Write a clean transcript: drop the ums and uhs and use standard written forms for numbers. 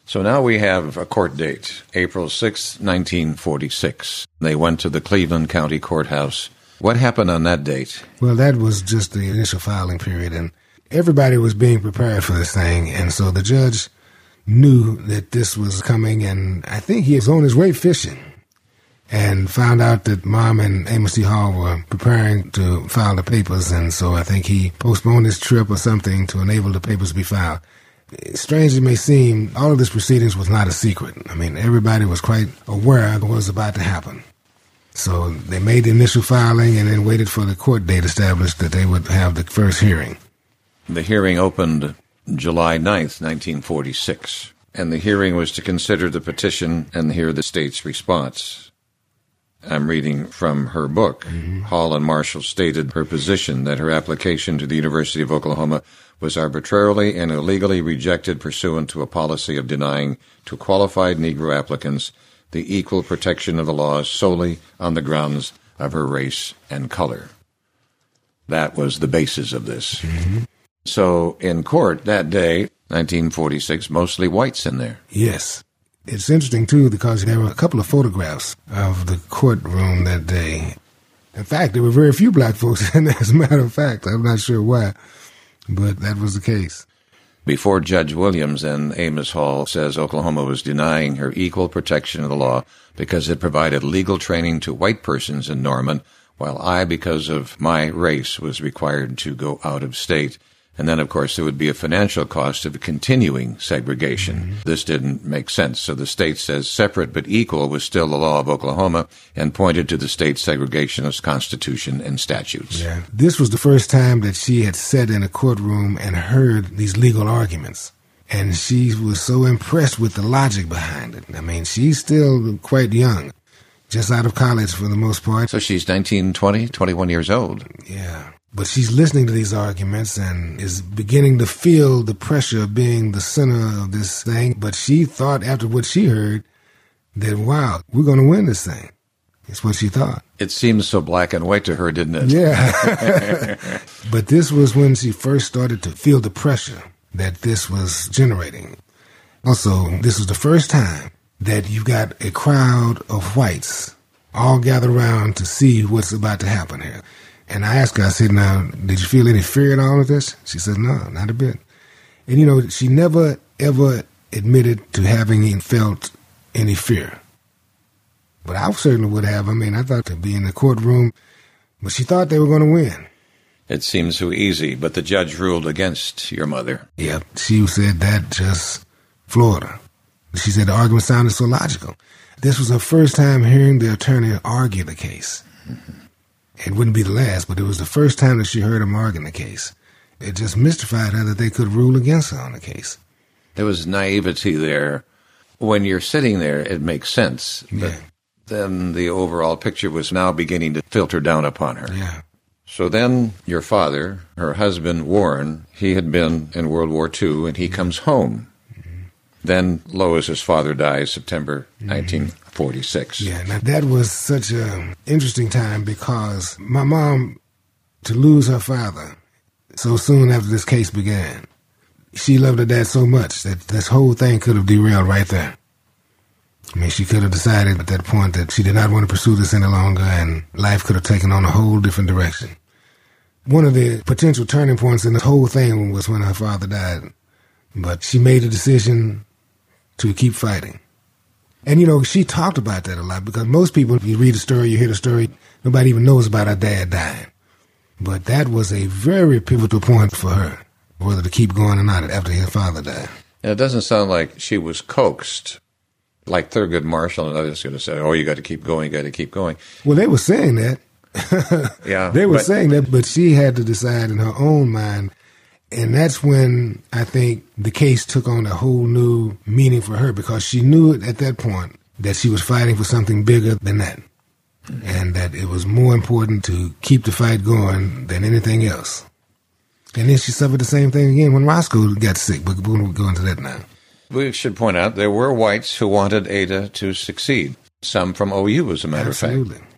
So now we have a court date, April 6, 1946. They went to the Cleveland County Courthouse. What happened on that date? Well, that was just the initial filing period, and everybody was being prepared for this thing, and so the judge knew that this was coming, and I think he was on his way fishing and found out that Mom and Amos T. Hall were preparing to file the papers, and so I think he postponed his trip or something to enable the papers to be filed. Strange as it may seem, all of this proceedings was not a secret. I mean, everybody was quite aware of what was about to happen. So they made the initial filing and then waited for the court date established that they would have the first hearing. The hearing opened July 9th, 1946, and the hearing was to consider the petition and hear the state's response. I'm reading from her book. Hall and Marshall stated her position that her application to the University of Oklahoma was arbitrarily and illegally rejected pursuant to a policy of denying to qualified Negro applicants the equal protection of the laws solely on the grounds of her race and color. That was the basis of this. So in court that day, 1946, mostly whites in there. Yes. It's interesting, too, because there were a couple of photographs of the courtroom that day. In fact, there were very few black folks in there, as a matter of fact. I'm not sure why, but that was the case. Before Judge Williams and Amos Hall says Oklahoma was denying her equal protection of the law because it provided legal training to white persons in Norman, while I, because of my race, was required to go out of state. And then, of course, there would be a financial cost of continuing segregation. This didn't make sense. So the state says separate but equal was still the law of Oklahoma and pointed to the state's segregationist constitution and statutes. Yeah. This was the first time that she had sat in a courtroom and heard these legal arguments. And she was so impressed with the logic behind it. I mean, she's still quite young, just out of college for the most part. So she's 19, 20, 21 years old. Yeah. But she's listening to these arguments and is beginning to feel the pressure of being the center of this thing. But she thought, after what she heard, that, wow, we're going to win this thing. It's what she thought. It seems so black and white to her, didn't it? Yeah. But this was when she first started to feel the pressure that this was generating. Also, this was the first time that you've got a crowd of whites all gathered around to see what's about to happen here. And I asked her, I said, now, did you feel any fear in all of this? She said, no, not a bit. And, you know, she never, ever admitted to having felt any fear. But I certainly would have. I mean, I thought to be in the courtroom, but she thought they were going to win. It seems so easy, but the judge ruled against your mother. Yep. She said that just floored her. She said the argument sounded so logical. This was her first time hearing the attorney argue the case. It wouldn't be the last, but it was the first time that she heard him argue the case. It just mystified her that they could rule against her on the case. There was naivety there. When you're sitting there, it makes sense. But Yeah. then the overall picture was now beginning to filter down upon her. Yeah. So then your father, her husband, Warren, he had been in World War II, and he comes home. Then Lois's father dies September 1946. Yeah, now that was such an interesting time because my mom, to lose her father so soon after this case began, she loved her dad so much that this whole thing could have derailed right there. I mean, she could have decided at that point that she did not want to pursue this any longer and life could have taken on a whole different direction. One of the potential turning points in this whole thing was when her father died. But she made a decision to keep fighting. And, you know, she talked about that a lot because most people, you read a story, you hear the story, nobody even knows about her dad dying. But that was a very pivotal point for her, whether to keep going or not after her father died. And it doesn't sound like she was coaxed, like Thurgood Marshall and others going to say, oh, you got to keep going, you got to keep going. Well, they were saying that. Yeah. They were saying that, but she had to decide in her own mind. And that's when I think the case took on a whole new meaning for her because she knew at that point that she was fighting for something bigger than that. And that it was more important to keep the fight going than anything else. And then she suffered the same thing again when Roscoe got sick, but we won't go into that now. We should point out there were whites who wanted Ada to succeed. Some from OU, as a matter of fact. Absolutely.